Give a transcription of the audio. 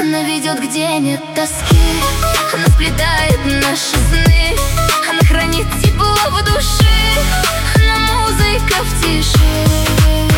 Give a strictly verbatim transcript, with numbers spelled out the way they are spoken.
Она ведет, где нет тоски. Она сплетает наши сны. Она хранит тепло в душе. Она музыка в тиши.